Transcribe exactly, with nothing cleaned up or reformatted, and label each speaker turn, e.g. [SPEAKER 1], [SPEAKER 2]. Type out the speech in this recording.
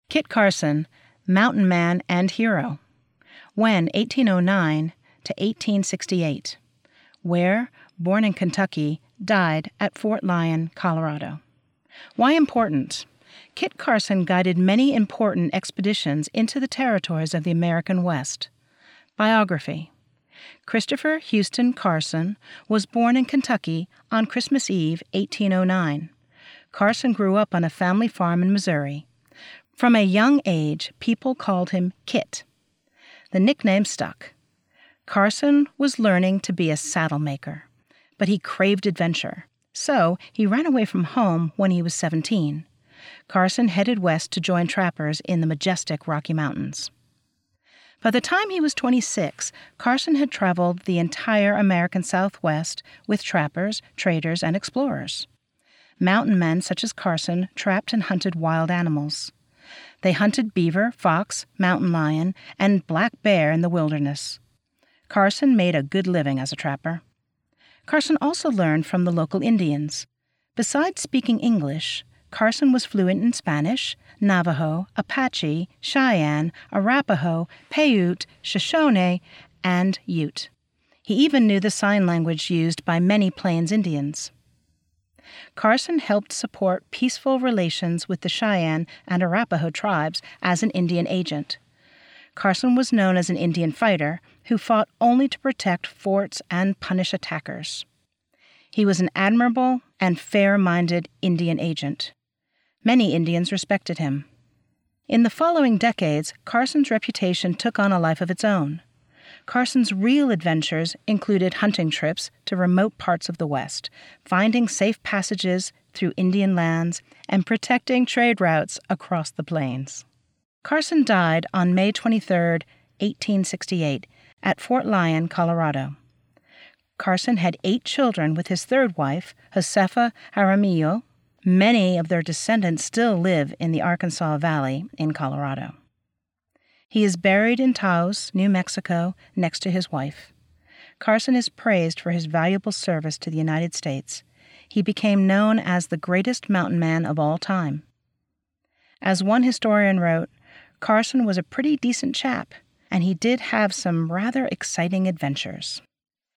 [SPEAKER 1] Kit Carson, mountain man and hero. When eighteen oh nine to eighteen sixty-eight. Where, born in Kentucky, died at Fort Lyon, Colorado. Why important? Kit Carson guided many important expeditions into the territories of the American West. Biography. Christopher Houston Carson was born in Kentucky on Christmas Eve, eighteen oh nine. Carson grew up on a family farm in Missouri. From a young age, people called him Kit. The nickname stuck. Carson was learning to be a saddle maker, but he craved adventure, so he ran away from home when he was seventeen. Carson headed west to join trappers in the majestic Rocky Mountains. By the time he was twenty-six, Carson had traveled the entire American Southwest with trappers, traders, and explorers. Mountain men such as Carson trapped and hunted wild animals. They hunted beaver, fox, mountain lion, and black bear in the wilderness. Carson made a good living as a trapper. Carson also learned from the local Indians. Besides speaking English, Carson was fluent in Spanish, Navajo, Apache, Cheyenne, Arapaho, Paiute, Shoshone, and Ute. He even knew the sign language used by many Plains Indians. Carson helped support peaceful relations with the Cheyenne and Arapaho tribes as an Indian agent. Carson was known as an Indian fighter who fought only to protect forts and punish attackers. He was an admirable and fair-minded Indian agent. Many Indians respected him. In the following decades, Carson's reputation took on a life of its own. Carson's real adventures included hunting trips to remote parts of the West, finding safe passages through Indian lands, and protecting trade routes across the plains. Carson died on May twenty-third, eighteen sixty-eight, at Fort Lyon, Colorado. Carson had eight children with his third wife, Josefa Jaramillo. Many of their descendants still live in the Arkansas Valley in Colorado. He is buried in Taos, New Mexico, next to his wife. Carson is praised for his valuable service to the United States. He became known as the greatest mountain man of all time. As one historian wrote, Carson was a pretty decent chap, and he did have some rather exciting adventures.